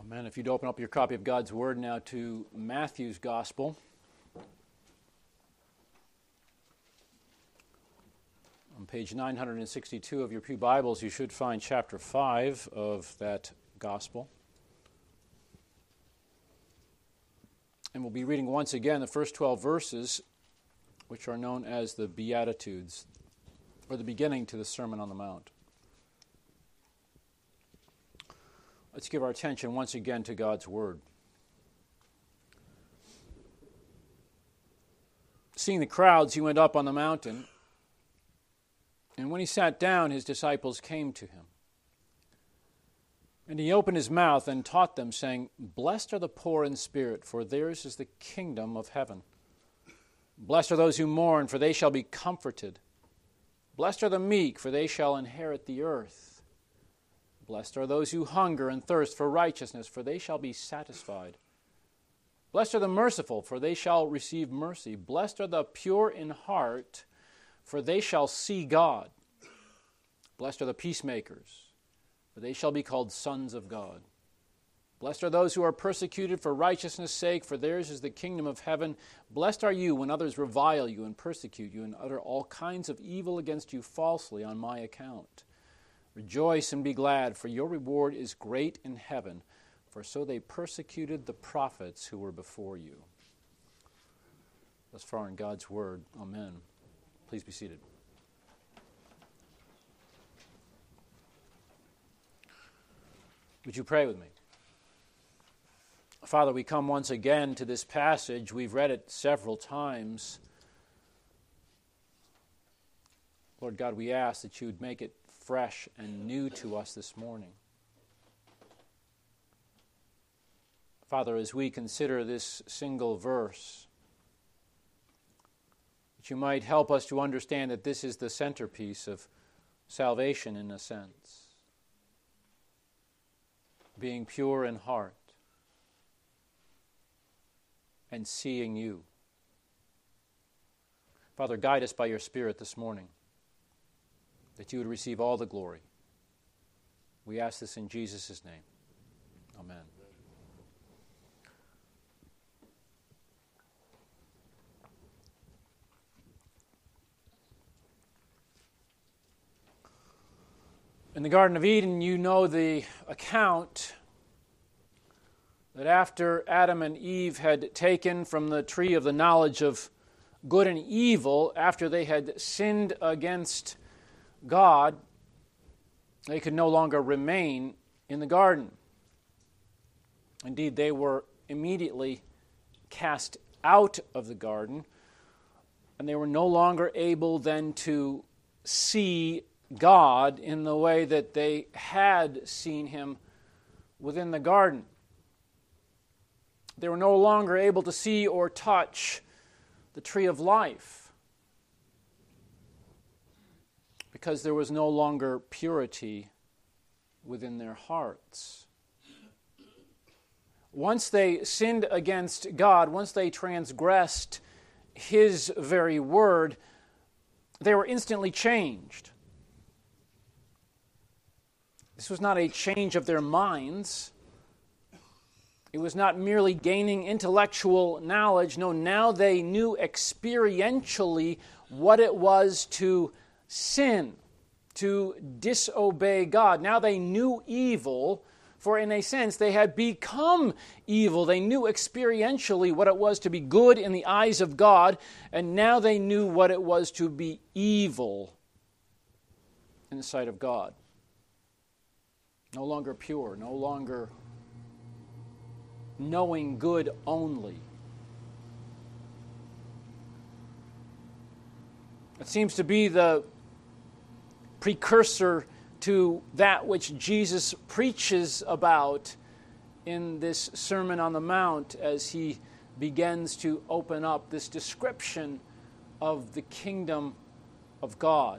Amen. If you'd open up your copy of God's Word now to Matthew's Gospel. On page 962 of your Pew Bibles, you should find chapter 5 of that Gospel. And we'll be reading once again the first 12 verses, which are known as the Beatitudes, or the beginning to the Sermon on the Mount. Let's give our attention once again to God's Word. Seeing the crowds, he went up on the mountain, and when he sat down, his disciples came to him. And he opened his mouth and taught them, saying, "Blessed are the poor in spirit, for theirs is the kingdom of heaven. Blessed are those who mourn, for they shall be comforted. Blessed are the meek, for they shall inherit the earth. Blessed are those who hunger and thirst for righteousness, for they shall be satisfied. Blessed are the merciful, for they shall receive mercy. Blessed are the pure in heart, for they shall see God. Blessed are the peacemakers, for they shall be called sons of God. Blessed are those who are persecuted for righteousness' sake, for theirs is the kingdom of heaven. Blessed are you when others revile you and persecute you and utter all kinds of evil against you falsely on my account. Rejoice and be glad, for your reward is great in heaven, for so they persecuted the prophets who were before you." Thus far in God's Word. Amen. Please be seated. Would you pray with me? Father, we come once again to this passage. We've read it several times. Lord God, we ask that you would make it fresh and new to us this morning. Father, as we consider this single verse, that you might help us to understand that this is the centerpiece of salvation in a sense. Being pure in heart and seeing you. Father, guide us by your Spirit this morning, that you would receive all the glory. We ask this in Jesus' name. Amen. In the Garden of Eden, you know the account that after Adam and Eve had taken from the tree of the knowledge of good and evil, after they had sinned against God, they could no longer remain in the garden. Indeed, they were immediately cast out of the garden, and they were no longer able then to see God in the way that they had seen him within the garden. They were no longer able to see or touch the tree of life, because there was no longer purity within their hearts. Once they sinned against God, once they transgressed his very word, they were instantly changed. This was not a change of their minds. It was not merely gaining intellectual knowledge. No, now they knew experientially what it was to sin, to disobey God. Now they knew evil, for in a sense they had become evil. They knew experientially what it was to be good in the eyes of God, and now they knew what it was to be evil in the sight of God. No longer pure, no longer knowing good only. It seems to be the precursor to that which Jesus preaches about in this Sermon on the Mount as he begins to open up this description of the kingdom of God.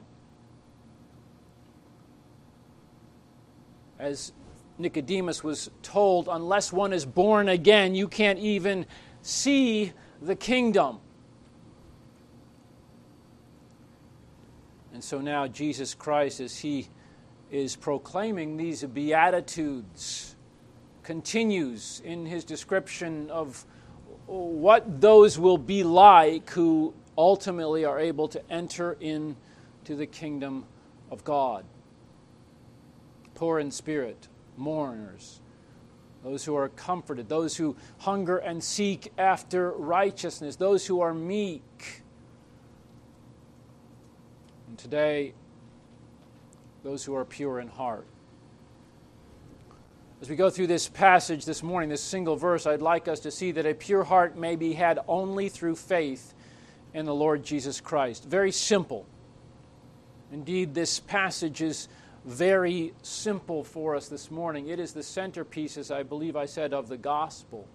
As Nicodemus was told, unless one is born again, you can't even see the kingdom. And so now Jesus Christ, as he is proclaiming these Beatitudes continues in his description of what those will be like who ultimately are able to enter into the kingdom of God. Poor in spirit, mourners, those who are comforted, those who hunger and seek after righteousness, those who are meek. And today, those who are pure in heart. As we go through this passage this morning, this single verse, I'd like us to see that a pure heart may be had only through faith in the Lord Jesus Christ. Very simple. Indeed, this passage is very simple for us this morning. It is the centerpiece, as I believe I said, of the gospel.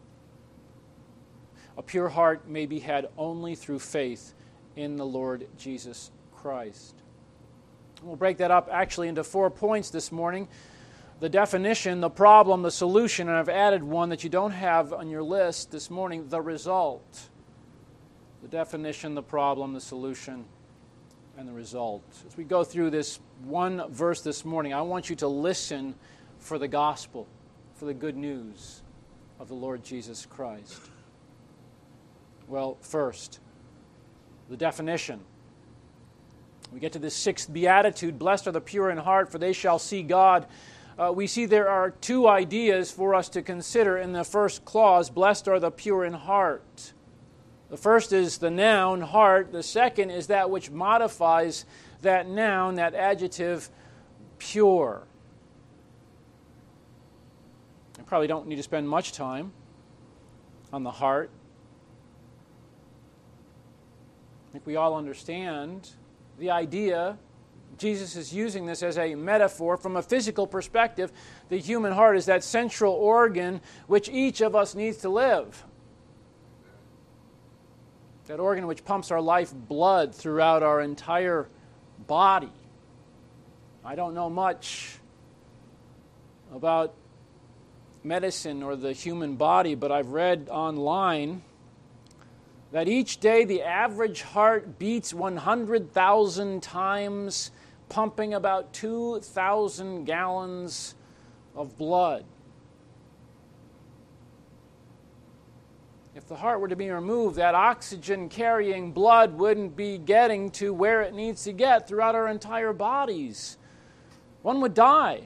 A pure heart may be had only through faith in the Lord Jesus Christ. We'll break that up actually into 4 points this morning. The definition, the problem, the solution, and I've added one that you don't have on your list this morning, the result. The definition, the problem, the solution, and the result. As we go through this one verse this morning, I want you to listen for the gospel, for the good news of the Lord Jesus Christ. Well, first, the definition. We get to this 6th beatitude, blessed are the pure in heart, for they shall see God. We see there are 2 ideas for us to consider in the first clause, blessed are the pure in heart. The first is the noun, heart. The second is that which modifies that noun, that adjective, pure. I probably don't need to spend much time on the heart. I think we all understand the idea. Jesus is using this as a metaphor. From a physical perspective, the human heart is that central organ which each of us needs to live. That organ which pumps our life blood throughout our entire body. I don't know much about medicine or the human body, but I've read online that each day the average heart beats 100,000 times, pumping about 2,000 gallons of blood. If the heart were to be removed, that oxygen-carrying blood wouldn't be getting to where it needs to get throughout our entire bodies. One would die.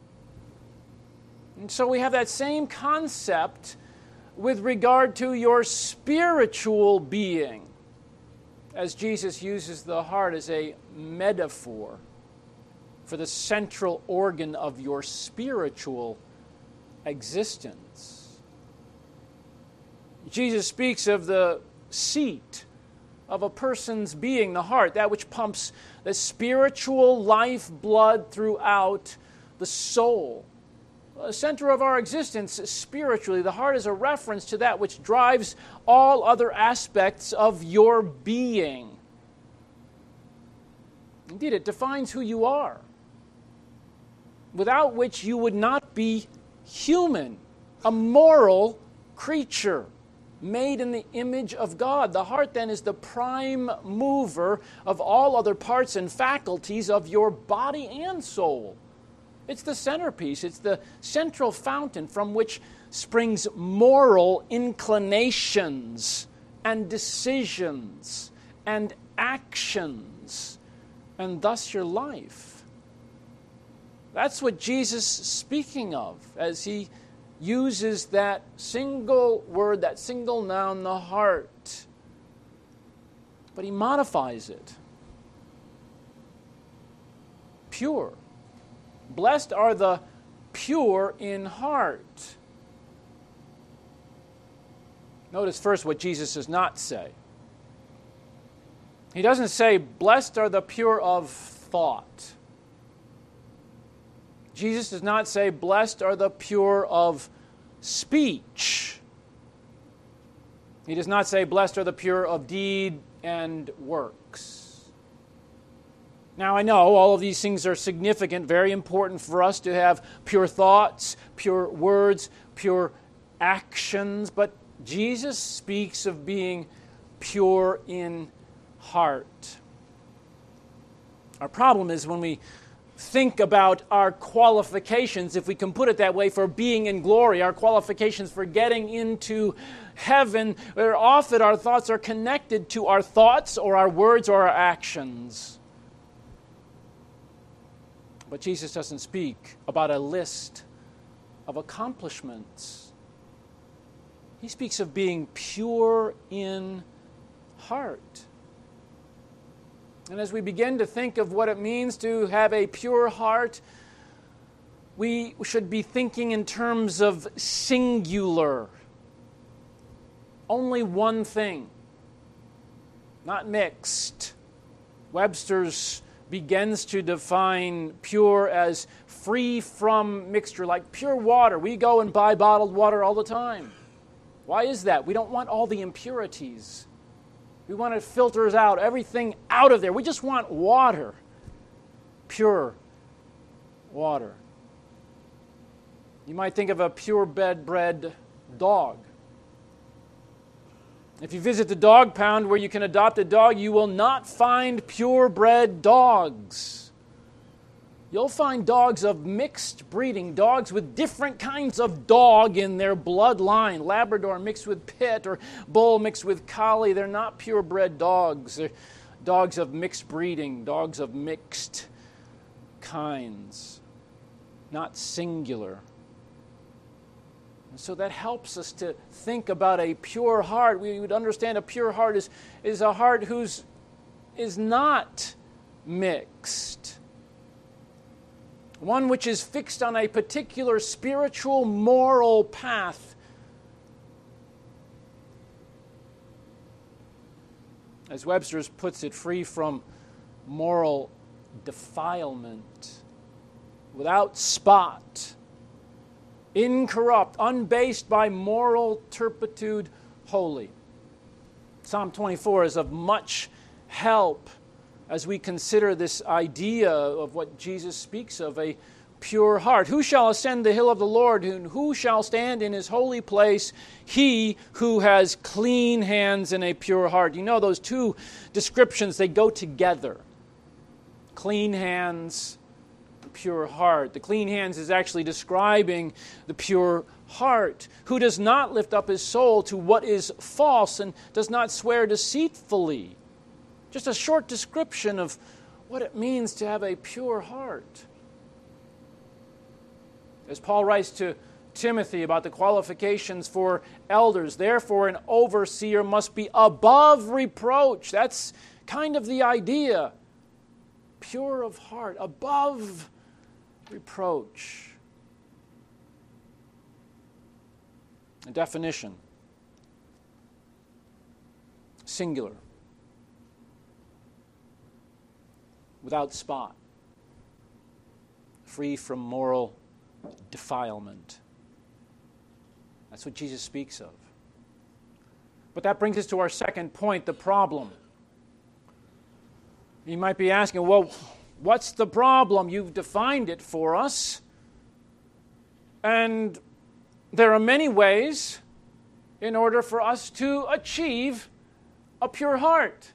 And so we have that same concept with regard to your spiritual being, as Jesus uses the heart as a metaphor for the central organ of your spiritual existence. Jesus speaks of the seat of a person's being, the heart, that which pumps the spiritual life blood throughout the soul. The center of our existence spiritually, the heart is a reference to that which drives all other aspects of your being. Indeed, it defines who you are, without which you would not be human, a moral creature made in the image of God. The heart then is the prime mover of all other parts and faculties of your body and soul. It's the centerpiece. It's the central fountain from which springs moral inclinations and decisions and actions, and thus your life. That's what Jesus is speaking of as he uses that single word, that single noun, the heart. But he modifies it. Pure. Blessed are the pure in heart. Notice first what Jesus does not say. He doesn't say, blessed are the pure of thought. Jesus does not say, blessed are the pure of speech. He does not say, blessed are the pure of deed and works. Now, I know all of these things are significant, very important for us to have pure thoughts, pure words, pure actions, but Jesus speaks of being pure in heart. Our problem is when we think about our qualifications, if we can put it that way, for being in glory, our qualifications for getting into heaven, where often our thoughts are connected to our thoughts or our words or our actions. But Jesus doesn't speak about a list of accomplishments. He speaks of being pure in heart. And as we begin to think of what it means to have a pure heart, we should be thinking in terms of singular. Only one thing, not mixed. Webster's begins to define pure as free from mixture, like pure water. We go and buy bottled water all the time. Why is that? We don't want all the impurities. We want it filters out, everything out of there. We just want water, pure water. You might think of a purebred dog. If you visit the dog pound where you can adopt a dog, you will not find purebred dogs. You'll find dogs of mixed breeding, dogs with different kinds of dog in their bloodline. Labrador mixed with Pit or Bull mixed with Collie. They're not purebred dogs. They're dogs of mixed breeding, dogs of mixed kinds, not singular. And so that helps us to think about a pure heart. We would understand a pure heart is a heart whose is not mixed. One which is fixed on a particular spiritual, moral path. As Webster puts it, free from moral defilement, without spot, incorrupt, unbased by moral turpitude, holy. Psalm 24 is of much help as we consider this idea of what Jesus speaks of, a pure heart. Who shall ascend the hill of the Lord, and who shall stand in his holy place? He who has clean hands and a pure heart. You know, those two descriptions, they go together. Clean hands, pure heart. The clean hands is actually describing the pure heart, who does not lift up his soul to what is false and does not swear deceitfully. Just a short description of what it means to have a pure heart. As Paul writes to Timothy about the qualifications for elders, therefore an overseer must be above reproach. That's kind of the idea. Pure of heart, above reproach. A definition. Singular. Without spot, free from moral defilement. That's what Jesus speaks of. But that brings us to our second point, the problem. You might be asking, well, what's the problem? You've defined it for us. And there are many ways in order for us to achieve a pure heart.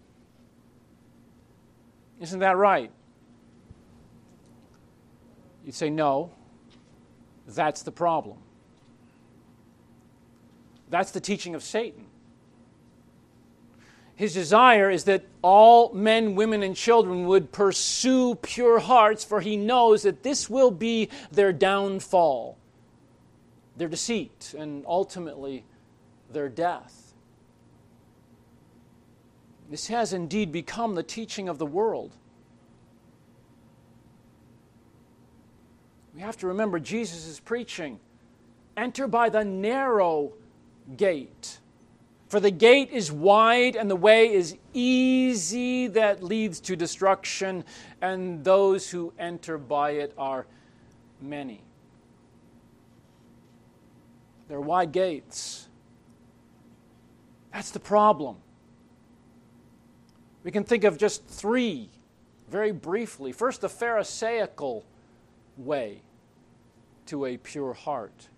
Isn't that right? You'd say, no, that's the problem. That's the teaching of Satan. His desire is that all men, women, and children would pursue pure hearts, for he knows that this will be their downfall, their deceit, and ultimately their death. This has indeed become the teaching of the world. We have to remember Jesus is preaching, enter by the narrow gate. For the gate is wide and the way is easy that leads to destruction, and those who enter by it are many. They're wide gates. That's the problem. We can think of just three very briefly. First, the Pharisaical way to a pure heart.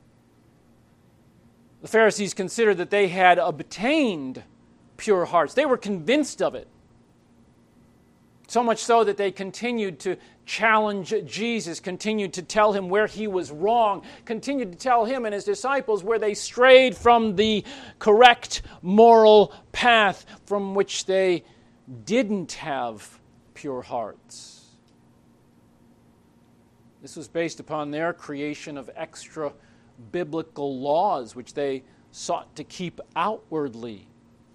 The Pharisees considered that they had obtained pure hearts. They were convinced of it. So much so that they continued to challenge Jesus, continued to tell him where he was wrong, continued to tell him and his disciples where they strayed from the correct moral path, from which they didn't have pure hearts. This was based upon their creation of extra biblical laws, which they sought to keep outwardly.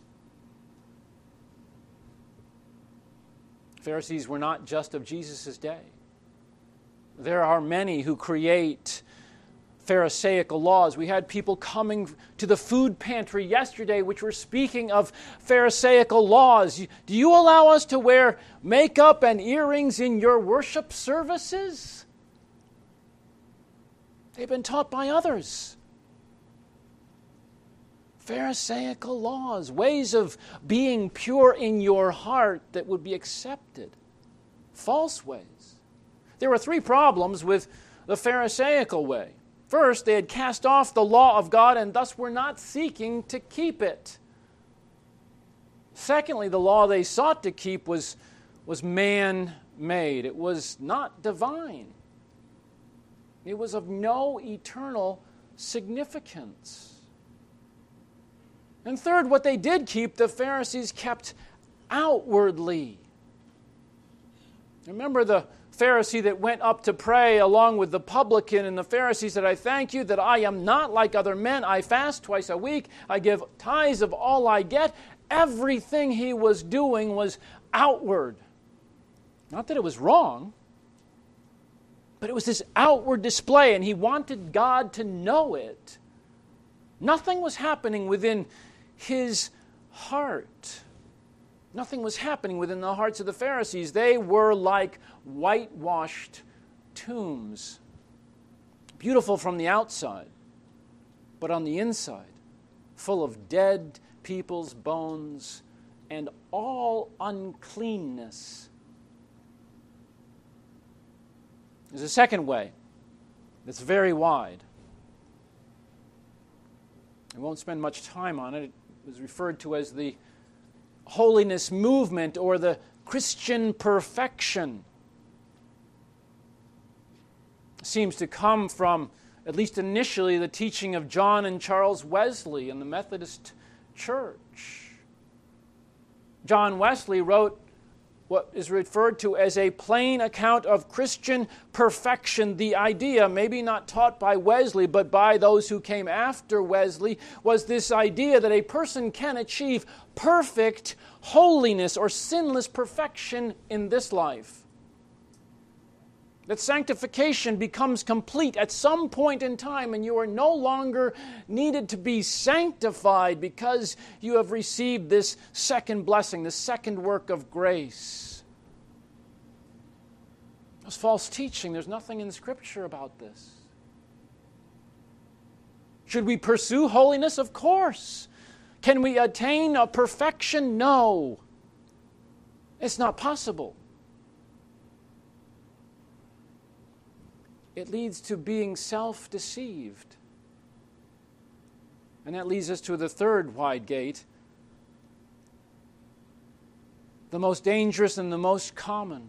Pharisees were not just of Jesus' day. There are many who create Pharisaical laws. We had people coming to the food pantry yesterday which were speaking of Pharisaical laws. Do you allow us to wear makeup and earrings in your worship services? They've been taught by others. Pharisaical laws, ways of being pure in your heart that would be accepted. False ways. There were 3 problems with the Pharisaical way. First, they had cast off the law of God and thus were not seeking to keep it. Secondly, the law they sought to keep was man-made. It was not divine. It was of no eternal significance. And third, what they did keep, the Pharisees kept outwardly. Remember the Pharisee that went up to pray along with the publican, and the Pharisee said, I thank you that I am not like other men. I fast twice a week. I give tithes of all I get. Everything he was doing was outward. Not that it was wrong, but it was this outward display, and he wanted God to know it. Nothing was happening within his heart. Nothing was happening within the hearts of the Pharisees. They were like whitewashed tombs. Beautiful from the outside, but on the inside, full of dead people's bones and all uncleanness. There's a second way that's very wide. I won't spend much time on it. It was referred to as the holiness movement or the Christian perfection. It seems to come from, at least initially, the teaching of John and Charles Wesley in the Methodist Church. John Wesley wrote what is referred to as a plain account of Christian perfection. The idea, maybe not taught by Wesley, but by those who came after Wesley, was this idea that a person can achieve perfect holiness or sinless perfection in this life. That sanctification becomes complete at some point in time, and you are no longer needed to be sanctified because you have received this second blessing, this second work of grace. That's false teaching. There's nothing in Scripture about this. Should we pursue holiness? Of course. Can we attain a perfection? No. It's not possible. It leads to being self-deceived. And that leads us to the third wide gate, the most dangerous and the most common.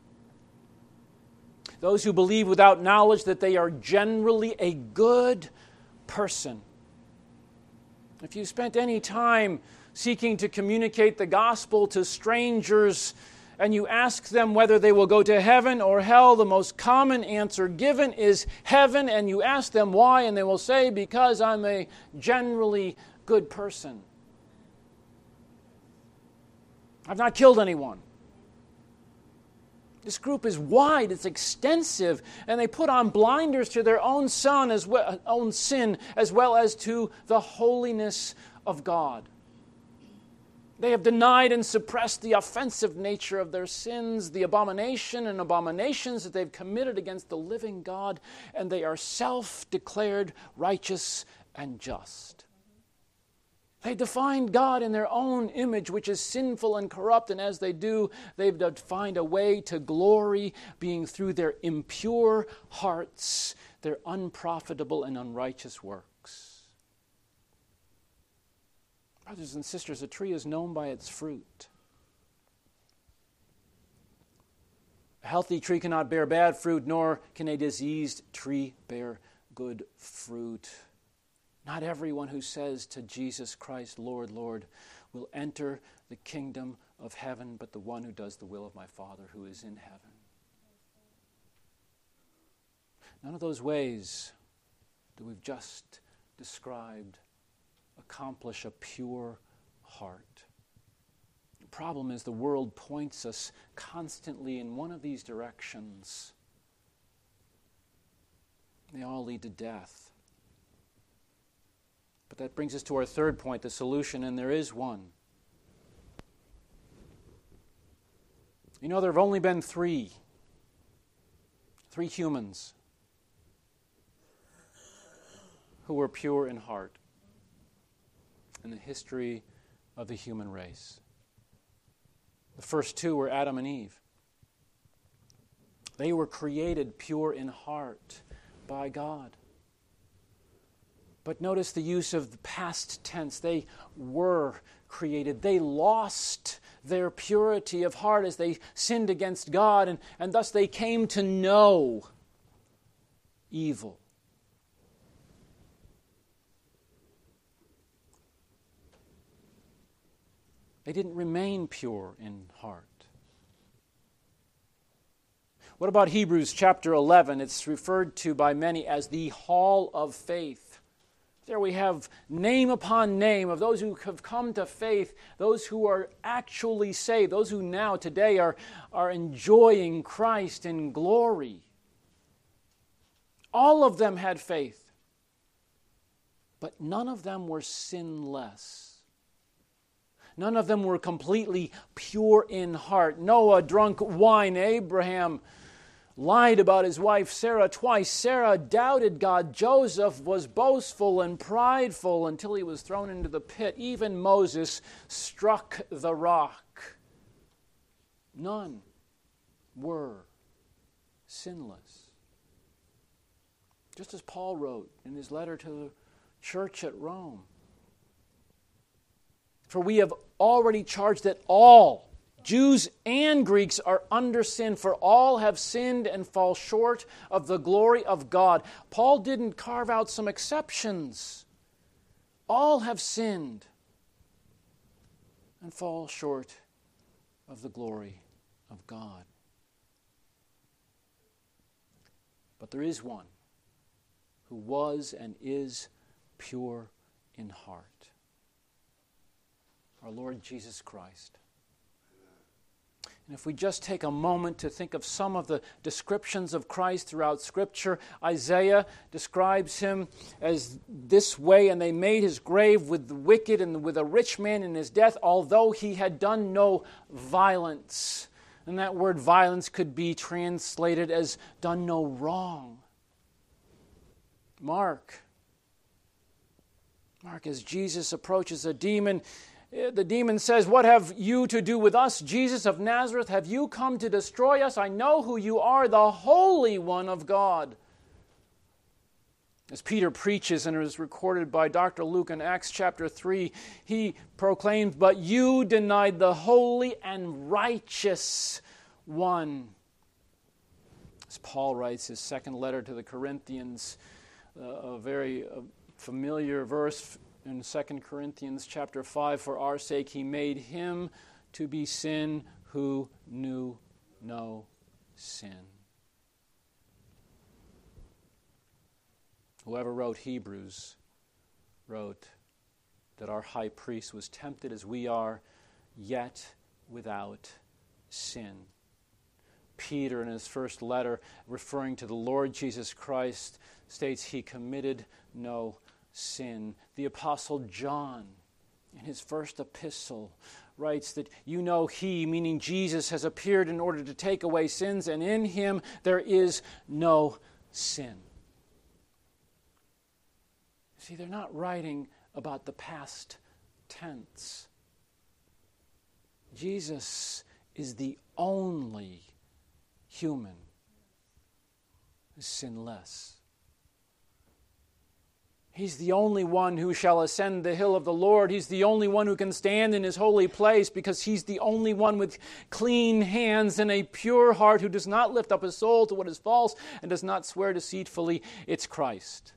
Those who believe without knowledge that they are generally a good person. If you spent any time seeking to communicate the gospel to strangers, and you ask them whether they will go to heaven or hell, the most common answer given is heaven, and you ask them why, and they will say, because I'm a generally good person. I've not killed anyone. This group is wide, it's extensive, and they put on blinders to their own sin as well as to the holiness of God. They have denied and suppressed the offensive nature of their sins, the abominations that they've committed against the living God, and they are self-declared righteous and just. They defined God in their own image, which is sinful and corrupt, and as they do, they've defined a way to glory, being through their impure hearts, their unprofitable and unrighteous works. Brothers and sisters, a tree is known by its fruit. A healthy tree cannot bear bad fruit, nor can a diseased tree bear good fruit. Not everyone who says to Jesus Christ, Lord, Lord, will enter the kingdom of heaven, but the one who does the will of my Father who is in heaven. None of those ways that we've just described accomplish a pure heart. The problem is the world points us constantly in one of these directions. They all lead to death. But that brings us to our third point, the solution, and there is one. You know, there have only been three humans who were pure in heart in the history of the human race. The first two were Adam and Eve. They were created pure in heart by God. But notice the use of the past tense. They were created. They lost their purity of heart as they sinned against God, and thus they came to know evil. They didn't remain pure in heart. What about Hebrews chapter 11? It's referred to by many as the hall of faith. There we have name upon name of those who have come to faith, those who are actually saved, those who now, today, are enjoying Christ in glory. All of them had faith, but none of them were sinless. None of them were completely pure in heart. Noah drunk wine. Abraham lied about his wife Sarah twice. Sarah doubted God. Joseph was boastful and prideful until he was thrown into the pit. Even Moses struck the rock. None were sinless. Just as Paul wrote in his letter to the church at Rome. For we have already charged that all, Jews and Greeks, are under sin, for all have sinned and fall short of the glory of God. Paul didn't carve out some exceptions. All have sinned and fall short of the glory of God. But there is one who was and is pure in heart. Our Lord Jesus Christ. And if we just take a moment to think of some of the descriptions of Christ throughout Scripture, Isaiah describes him as this way, and they made his grave with the wicked and with a rich man in his death, although he had done no violence. And that word violence could be translated as done no wrong. Mark, as Jesus approaches a demon, the demon says, "What have you to do with us, Jesus of Nazareth? Have you come to destroy us? I know who you are, the Holy One of God." As Peter preaches, and it is recorded by Dr. Luke in Acts chapter 3, he proclaims, "But you denied the holy and righteous one." As Paul writes his second letter to the Corinthians, a very familiar verse in 2 Corinthians chapter 5, "For our sake he made him to be sin who knew no sin." Whoever wrote Hebrews wrote that our high priest was tempted as we are, yet without sin. Peter, in his first letter, referring to the Lord Jesus Christ, states he committed no sin. The Apostle John, in his first epistle, writes that you know he, meaning Jesus, has appeared in order to take away sins, and in him there is no sin. See, they're not writing about the past tense. Jesus is the only human who's sinless. He's the only one who shall ascend the hill of the Lord. He's the only one who can stand in His holy place, because He's the only one with clean hands and a pure heart, who does not lift up his soul to what is false and does not swear deceitfully. It's Christ.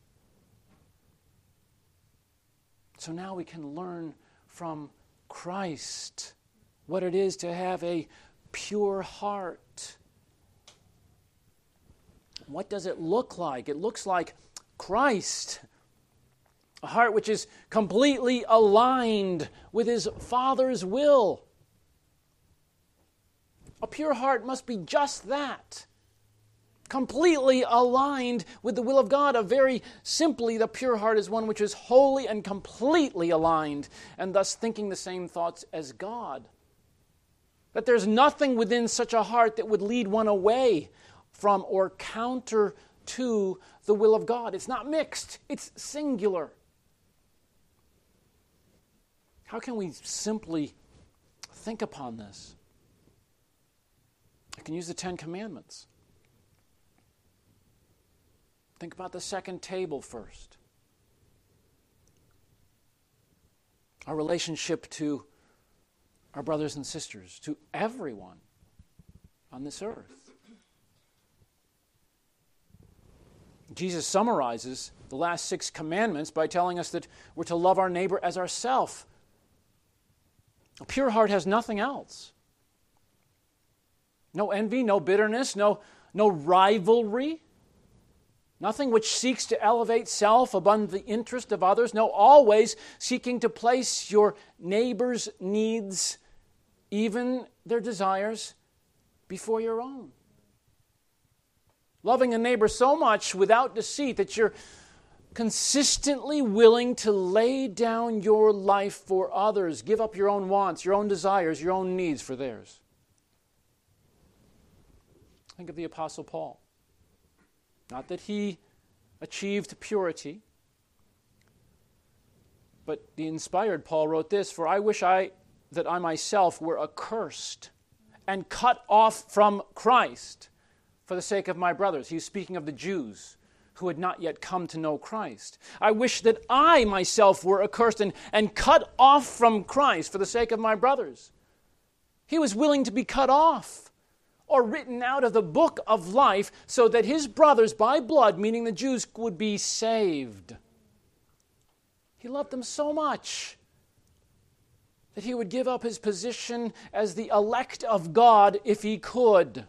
So now we can learn from Christ what it is to have a pure heart. What does it look like? It looks like Christ. A heart which is completely aligned with His Father's will. A pure heart must be just that. Completely aligned with the will of God. Very simply, the pure heart is one which is wholly and completely aligned, and thus thinking the same thoughts as God. That there's nothing within such a heart that would lead one away from or counter to the will of God. It's not mixed, it's singular. How can we simply think upon this? I can use the Ten Commandments. Think about the second table first. Our relationship to our brothers and sisters, to everyone on this earth. Jesus summarizes the last 6 commandments by telling us that we're to love our neighbor as ourselves. A pure heart has nothing else. No envy, no bitterness, no rivalry. Nothing which seeks to elevate self above the interest of others. No, always seeking to place your neighbor's needs, even their desires, before your own. Loving a neighbor so much without deceit that you're consistently willing to lay down your life for others, give up your own wants, your own desires, your own needs for theirs. Think of the Apostle Paul. Not that he achieved purity, but the inspired Paul wrote this, "For I wish that I myself were accursed and cut off from Christ for the sake of my brothers." He's speaking of the Jews who had not yet come to know Christ. "I wish that I myself were accursed and cut off from Christ for the sake of my brothers." He was willing to be cut off or written out of the book of life so that his brothers by blood, meaning the Jews, would be saved. He loved them so much that he would give up his position as the elect of God if he could.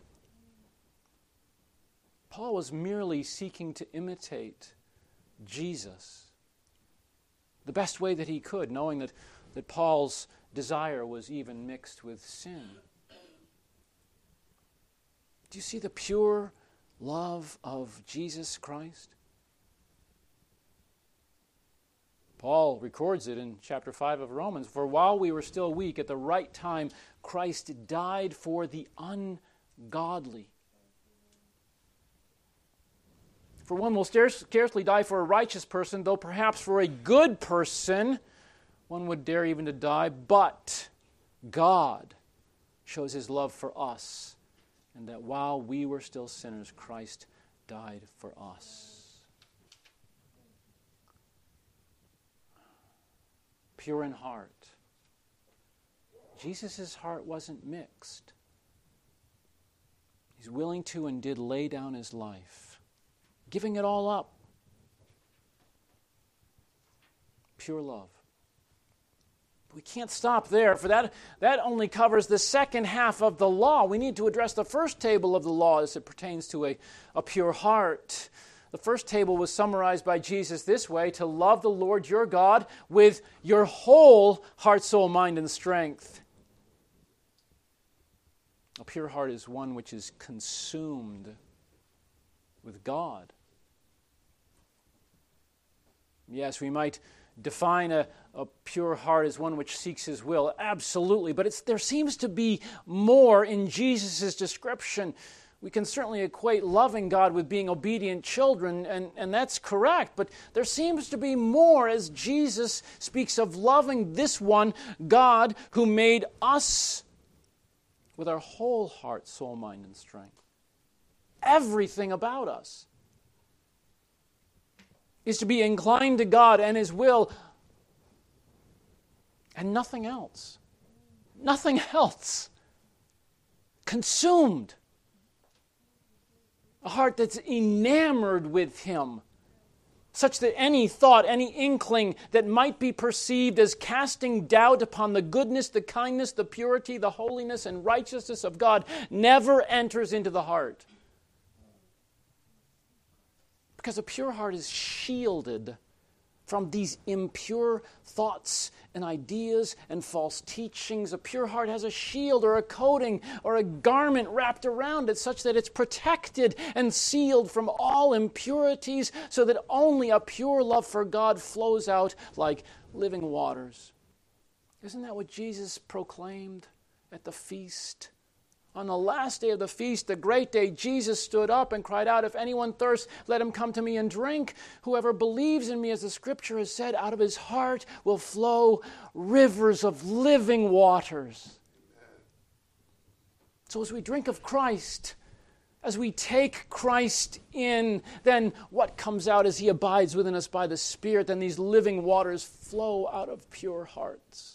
Paul was merely seeking to imitate Jesus the best way that he could, knowing that Paul's desire was even mixed with sin. Do you see the pure love of Jesus Christ? Paul records it in chapter 5 of Romans. "For while we were still weak, at the right time, Christ died for the ungodly." For one will scarcely die for a righteous person, though perhaps for a good person one would dare even to die. But God shows His love for us, and that while we were still sinners, Christ died for us. Pure in heart. Jesus' heart wasn't mixed. He's willing to and did lay down His life, giving it all up. Pure love. We can't stop there, for that only covers the second half of the law. We need to address the first table of the law as it pertains to a pure heart. The first table was summarized by Jesus this way: to love the Lord your God with your whole heart, soul, mind, and strength. A pure heart is one which is consumed with God. Yes, we might define a pure heart as one which seeks His will. Absolutely. But there seems to be more in Jesus' description. We can certainly equate loving God with being obedient children, and that's correct. But there seems to be more as Jesus speaks of loving this one, God, who made us with our whole heart, soul, mind, and strength. Everything about us. is to be inclined to God and His will and nothing else. Nothing else. Consumed. A heart that's enamored with Him, such that any thought, any inkling that might be perceived as casting doubt upon the goodness, the kindness, the purity, the holiness, and righteousness of God never enters into the heart. Because a pure heart is shielded from these impure thoughts and ideas and false teachings. A pure heart has a shield or a coating or a garment wrapped around it such that it's protected and sealed from all impurities, so that only a pure love for God flows out like living waters. Isn't that what Jesus proclaimed at the feast? On the last day of the feast, the great day, Jesus stood up and cried out, "If anyone thirsts, let him come to me and drink. Whoever believes in me, as the Scripture has said, out of his heart will flow rivers of living waters." So as we drink of Christ, as we take Christ in, then what comes out as He abides within us by the Spirit? Then these living waters flow out of pure hearts.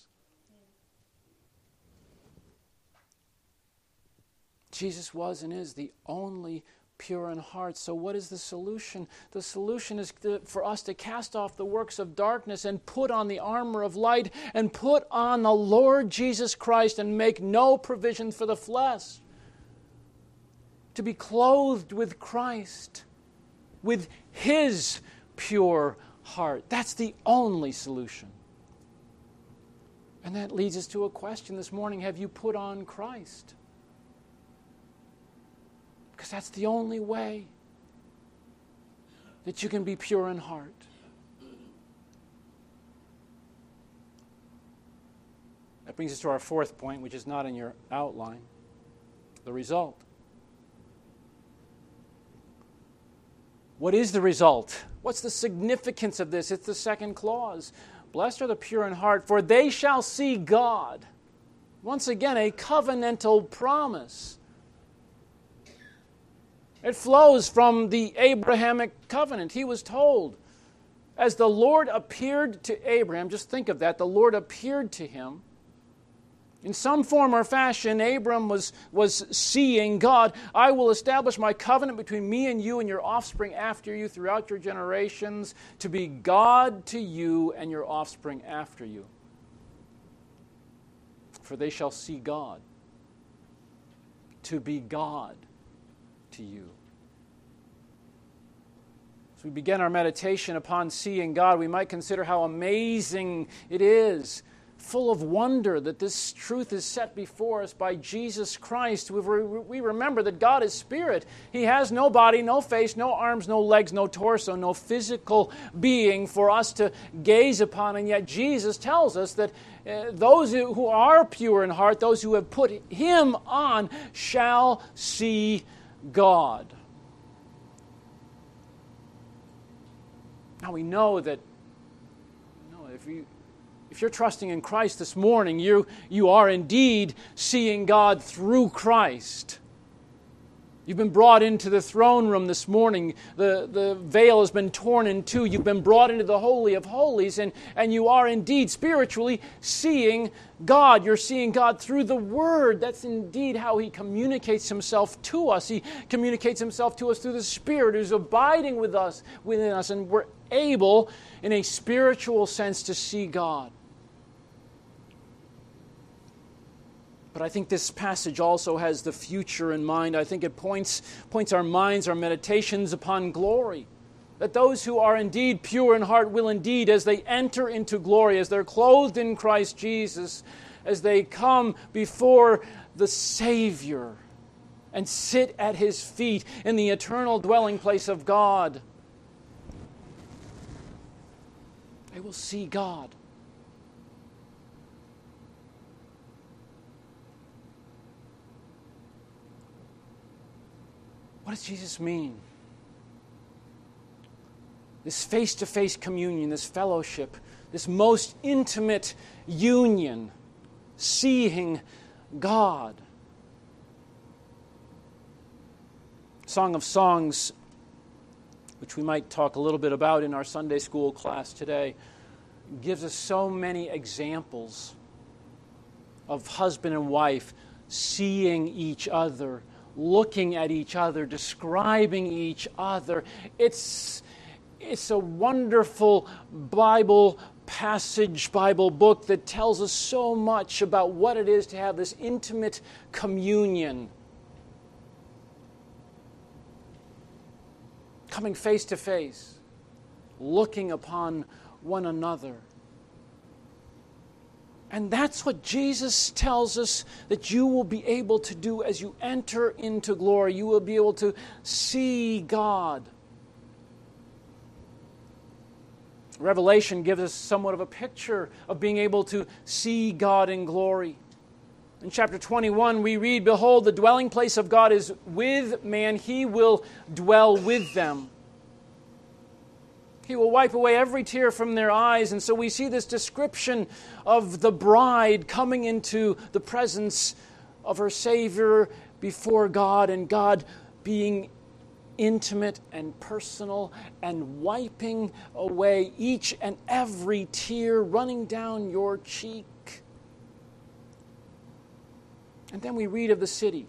Jesus was and is the only pure in heart. So what is the solution? The solution is for us to cast off the works of darkness and put on the armor of light and put on the Lord Jesus Christ and make no provision for the flesh. To be clothed with Christ, with His pure heart. That's the only solution. And that leads us to a question this morning. Have you put on Christ? Because that's the only way that you can be pure in heart. That brings us to our fourth point, which is not in your outline. The result. What is the result? What's the significance of this? It's the second clause. Blessed are the pure in heart, for they shall see God. Once again, a covenantal promise. It flows from the Abrahamic covenant. He was told, as the Lord appeared to Abraham, just think of that, the Lord appeared to him. In some form or fashion, Abram was seeing God. I will establish my covenant between me and you and your offspring after you throughout your generations, to be God to you and your offspring after you. For they shall see God. To be God to you. As we begin our meditation upon seeing God, we might consider how amazing it is, full of wonder, that this truth is set before us by Jesus Christ. We remember that God is Spirit. He has no body, no face, no arms, no legs, no torso, no physical being for us to gaze upon, and yet Jesus tells us that those who are pure in heart, those who have put Him on, shall see God. Now we know that if you're trusting in Christ this morning, you are indeed seeing God through Christ. You've been brought into the throne room this morning. The veil has been torn in two. You've been brought into the Holy of Holies, and you are indeed spiritually seeing God. You're seeing God through the Word. That's indeed how He communicates Himself to us. He communicates Himself to us through the Spirit who's abiding within us, and we're able, in a spiritual sense, to see God. But I think this passage also has the future in mind. I think it points our minds, our meditations upon glory. That those who are indeed pure in heart will indeed, as they enter into glory, as they're clothed in Christ Jesus, as they come before the Savior and sit at His feet in the eternal dwelling place of God, they will see God. What does Jesus mean? This face-to-face communion, this fellowship, this most intimate union, seeing God. Song of Songs which we might talk a little bit about in our Sunday school class today, gives us so many examples of husband and wife seeing each other, looking at each other, describing each other. It's a wonderful Bible passage, Bible book that tells us so much about what it is to have this intimate communion. Coming face to face, looking upon one another. And that's what Jesus tells us that you will be able to do as you enter into glory. You will be able to see God. Revelation gives us somewhat of a picture of being able to see God in glory. In chapter 21, we read, "Behold, the dwelling place of God is with man. He will dwell with them. He will wipe away every tear from their eyes." And so we see this description of the bride coming into the presence of her Savior before God, and God being intimate and personal and wiping away each and every tear running down your cheek. And then we read of the city.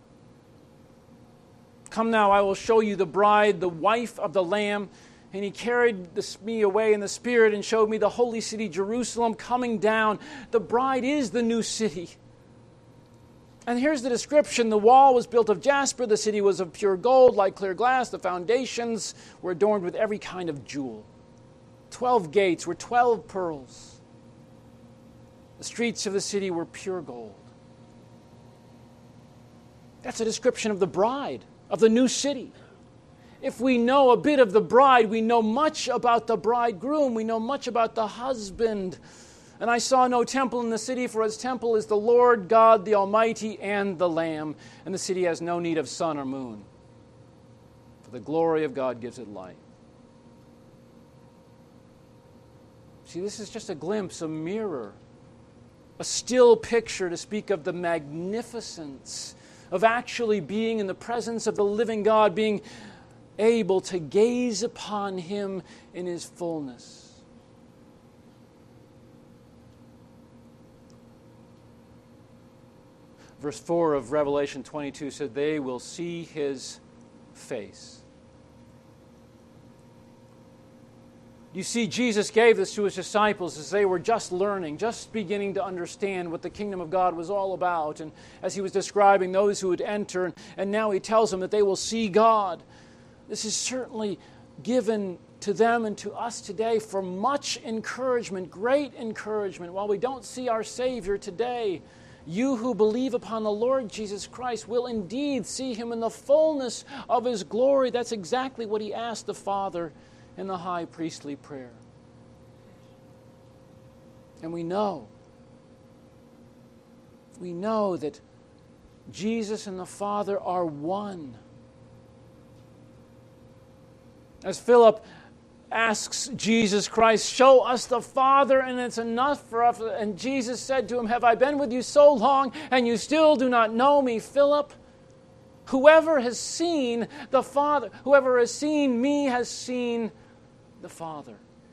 "Come now, I will show you the bride, the wife of the Lamb." And he carried me away in the Spirit and showed me the holy city, Jerusalem, coming down. The bride is the new city. And here's the description. "The wall was built of jasper. The city was of pure gold, like clear glass. The foundations were adorned with every kind of jewel. 12 gates were 12 pearls. The streets of the city were pure gold." That's a description of the bride, of the new city. If we know a bit of the bride, we know much about the bridegroom. We know much about the husband. "And I saw no temple in the city, for its temple is the Lord God, the Almighty, and the Lamb. And the city has no need of sun or moon, for the glory of God gives it light." See, this is just a glimpse, a mirror, a still picture to speak of the magnificence of actually being in the presence of the living God, being able to gaze upon Him in His fullness. Verse 4 of Revelation 22 said, "They will see His face." You see, Jesus gave this to His disciples as they were just learning, just beginning to understand what the kingdom of God was all about. And as He was describing those who would enter, and now He tells them that they will see God. This is certainly given to them and to us today for much encouragement, great encouragement. While we don't see our Savior today, you who believe upon the Lord Jesus Christ will indeed see Him in the fullness of His glory. That's exactly what He asked the Father in the high priestly prayer. And we know that Jesus and the Father are one. As Philip asks Jesus Christ, "Show us the Father, and it's enough for us." And Jesus said to him, "Have I been with you so long, and you still do not know me, Philip? Whoever has seen the Father, whoever has seen me has seen the Father."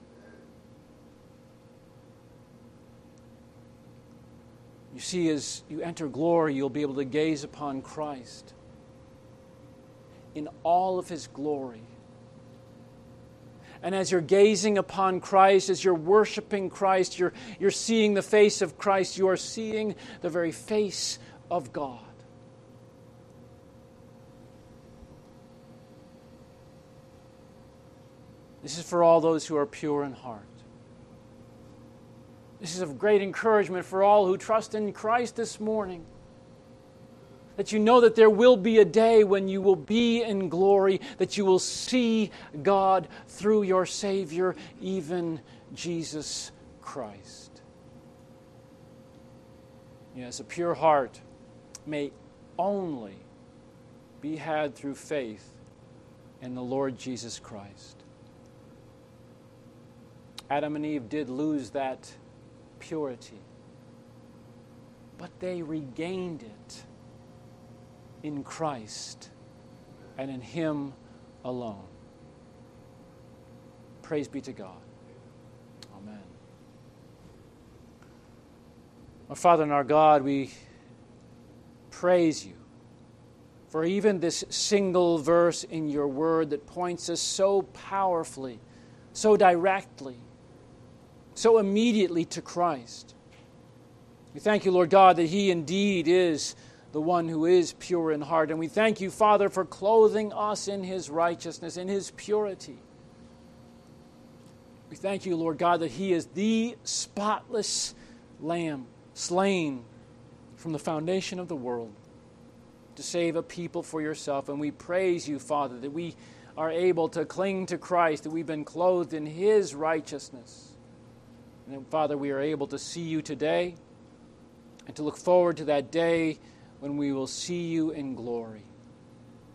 You see, as you enter glory, you'll be able to gaze upon Christ in all of His glory. And as you're gazing upon Christ, as you're worshiping Christ, you're seeing the face of Christ, you are seeing the very face of God. This is for all those who are pure in heart. This is of great encouragement for all who trust in Christ this morning. That you know that there will be a day when you will be in glory, that you will see God through your Savior, even Jesus Christ. Yes, a pure heart may only be had through faith in the Lord Jesus Christ. Adam and Eve did lose that purity, but they regained it in Christ and in Him alone. Praise be to God. Amen. Our Father and our God, we praise you for even this single verse in your word that points us so powerfully, so directly, so immediately to Christ. We thank you, Lord God, that He indeed is the one who is pure in heart. And we thank you, Father, for clothing us in His righteousness, in His purity. We thank you, Lord God, that He is the spotless Lamb, slain from the foundation of the world to save a people for yourself. And we praise you, Father, that we are able to cling to Christ, that we've been clothed in His righteousness. And Father, we are able to see you today and to look forward to that day when we will see you in glory.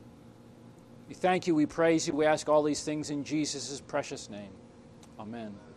We thank you, we praise you, we ask all these things in Jesus' precious name. Amen.